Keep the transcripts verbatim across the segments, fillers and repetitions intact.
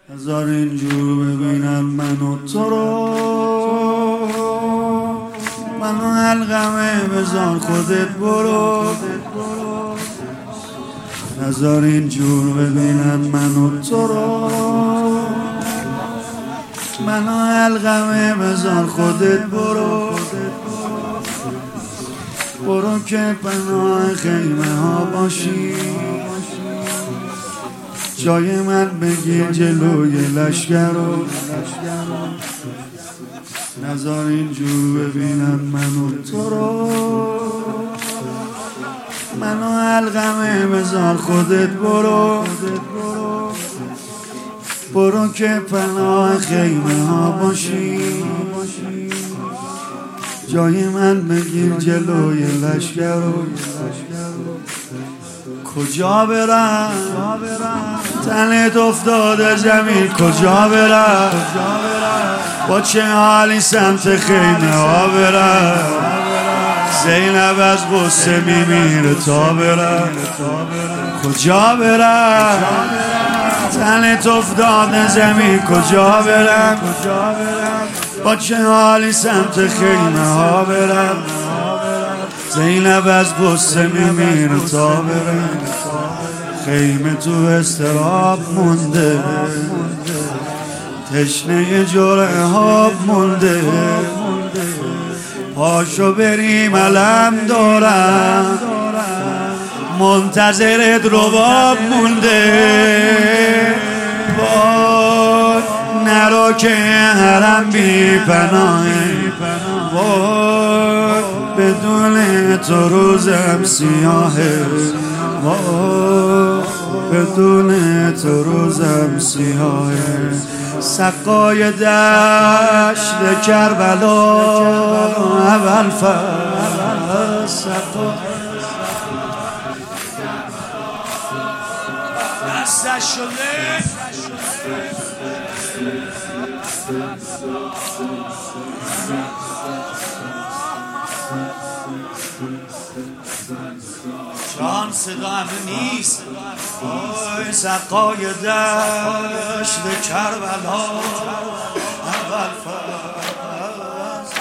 هزار اینجور ببینم من و تو رو، منو حلقمه بذار خودت برو. هزار اینجور ببینم من و تو رو، منو حلقمه بذار خودت برو. برو که پناه خیمه ها باشی، جای من بگیر جلوی لشگر رو. نذار اینجور ببینم من و تو رو، منو حلقمه بذار خودت برو. برو که پناه خیمه ها باشی، جای من بگیر جلوی لشگر رو. کجا برم تنت افتاده زمین، کجا برم با چه حالی سمت خیمه ها برم. زینب از غصه میمیره تا برم. کجا برم تنت افتاده زمین، کجا برم با چه حالی سمت خیمه ها برم. زینب از غصه میمیره تا برم. خیمه تو استراب مونده، تشنه جرعه ها مونده. پاشو بریم علم دارم، منتظرت رباب مونده. وای نرو که حرم بی پناهه، وای بدون تو روزم سیاهه، وای بدون تو روزم سیاهه. سقای دشت کربلا اول فصل، دستش شده جان صدا همه نیست. آی سقای دشت کربلا اول فصل،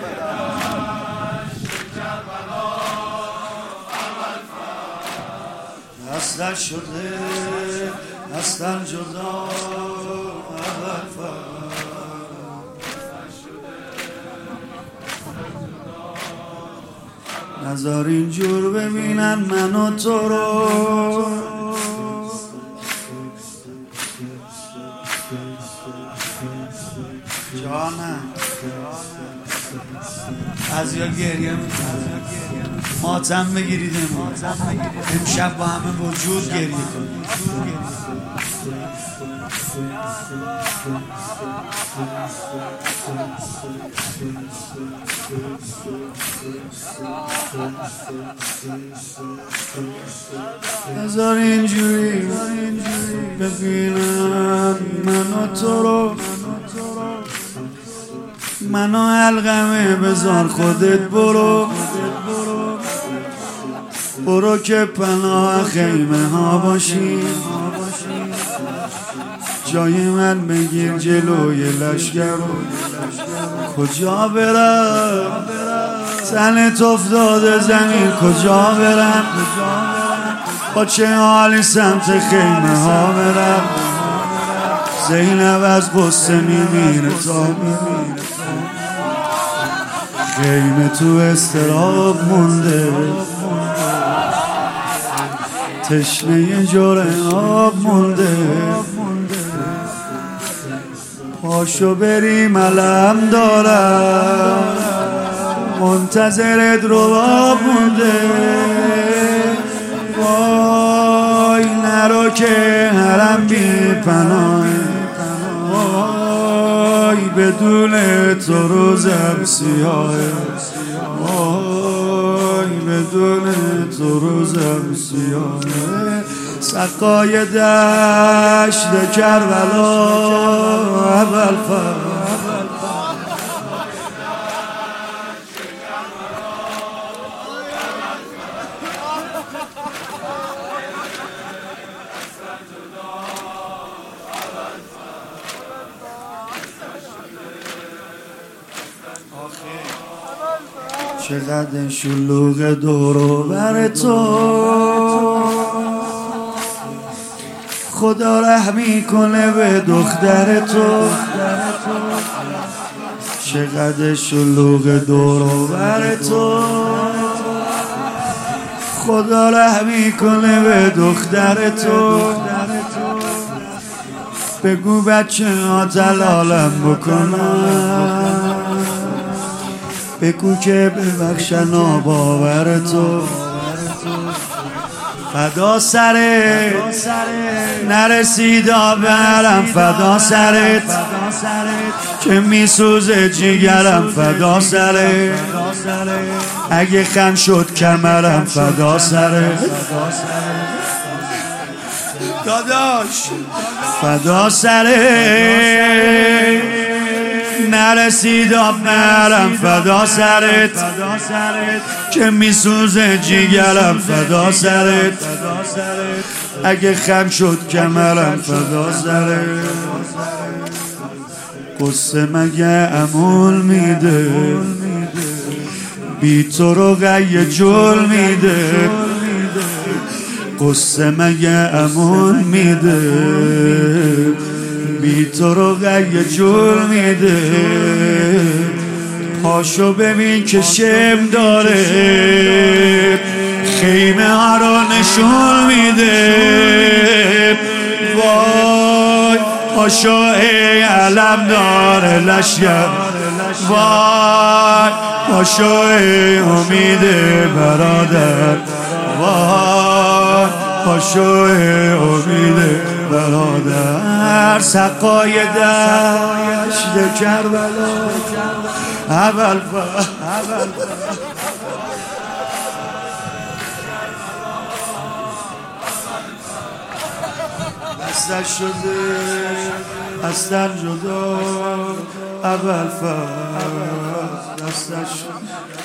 دستش شده دستن جدا اول فصل. نذار اینجور ببینن من و تو رو، جانم از یا گریه میکنم. ماتم بگیرید امشب با همه وجود گریه کنید. نذار اینجوری ببینم من و تو رو، منو حلقمه بذار خودت برو. برو که پناه خیمه ها باشی، جای من بگیر جلوی لشگر رو. کجا برم تنت افتاده زمین، کجا برم با چه حالی سمت خیمه ها برم. زینب از غصه میمیره تا میمیره. خیمه تو استراب مونده، تشنه جرعه آب مونده. پاشو بریم علم دارم، منتظرت رباب مونده. وای نرو که حرم بی پناهه، وای بدون تو روزم سیاهه، وای بدون تو روزم سیاهه. سقای دشت کربلا اول فصل، چقدر شلوغ دور و بر تو، خدا رحمی کنه به دختر تو. چقدر شلوغ دور و بر تو، خدا رحمی کنه به دختر تو. بگو بچه ها تلالم بکنن، بگو که ببخشن آباور تو. فدا سرت نرسیدا برم، فدا سرت که میسوزه جیگرم، فدا سرت اگه خم شد کمرم، فدا سرت داداش، فدا سرت نرسیدا برم، فدا سرت که میسوزه جیگرم، فدا سرت اگه خم شد کمرم، فدا سرت. قصه مگه امول میده، بی تو رو غی جل میده. قصه مگه امول میده، بی تو رو غی جل میده. پاشو ببین که شم داره، خیمه ها رو نشون میده. وای پاشو ای علم داره لشگر، وای پاشو ای امید برادر، وای پاشو ای امید برادر. سقای دشت کربلا اول فا دستش شده از تن جدا، اول فا دستش شده.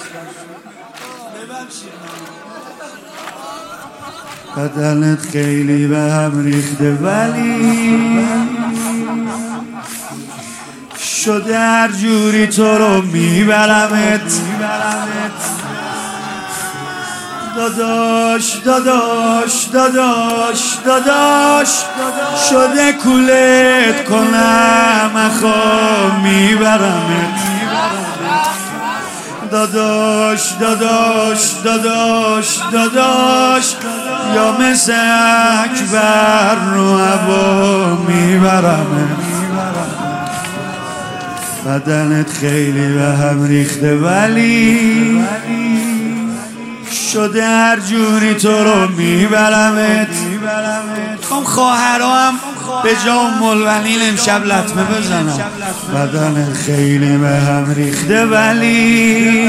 بدنت خیلی به هم ریخته ولی شده هر جوری تو رو میبرمت. داداش داداش داداش داداش شده کولت کنم اخوام میبرمت. داداش داداش داداش داداش یا مثل اکبر رو هوا میبرمت. بدنت خیلی به هم ریخته ولی شده هر جوری تو رو میبرمت. خواهم خواهرها هم به جا ملونین امشب لطمه بزنم. بدنت خیلی به هم ریخته ولی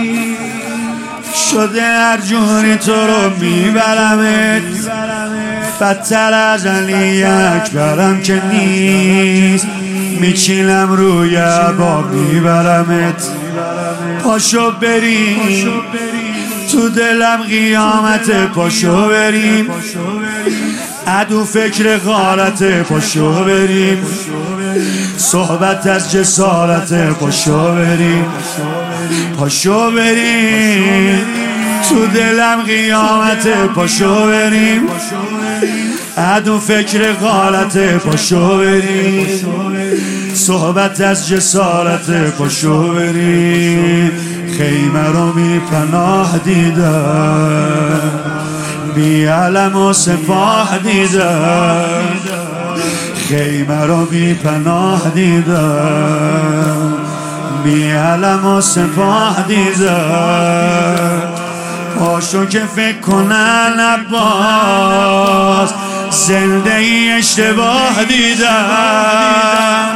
شده هر جوری تو رو میبرمت. بدتر از علی اکبرم که نیست، میچینم روی با میبرمت. پاشو بریم تو دلم قیامت، پاشو بریم عدو فکر غارت، پاشو بریم صحبت از جسارت، پاشو بریم پاشو بریم تو دلم قیامت، پاشو بریم عدو فکر غارت، پاشو بریم صحبت از جسارت، پاشو بریم. خیمه رو بی پناه دیدم، بی علم و سپاه دیدم. خیمه رو بی پناه دیدم، بی علم و سپاه دیدم. پاشو که فکر کنن عباس زنده ای اشتباه دیدم.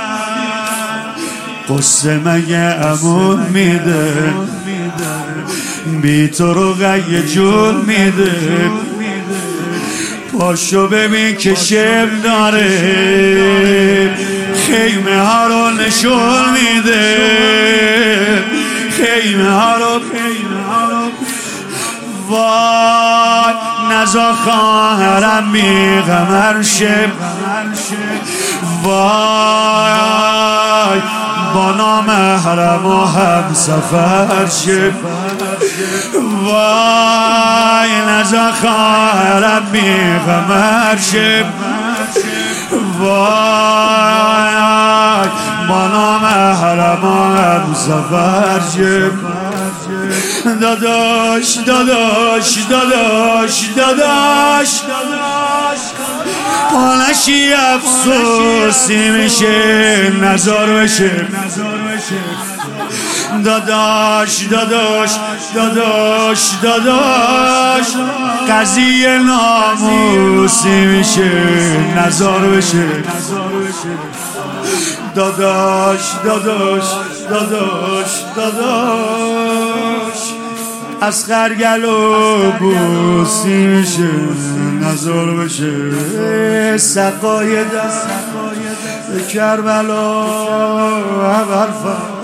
قصه مگه امون میده، بی تو رو غی جل میده. پاشو ببین که شم داره، خیمه ها رو نشون میده. خیمه ها رو وای نزا خواهرم بی غمر شب، وای با نامحرم و هم سفر شب. وای نجا خواهرم بیغمر شب وای مانا محرمم زفر شب داداش داداش داداش داداش حالشی افسوسی میشه نزار بشه داداش داداش داداش داداش قضیه ناموسی میشه نزار بشه داداش داداش داداش داداش از خرگلو بوسی میشه نزار بشه سقای در کربلا برفا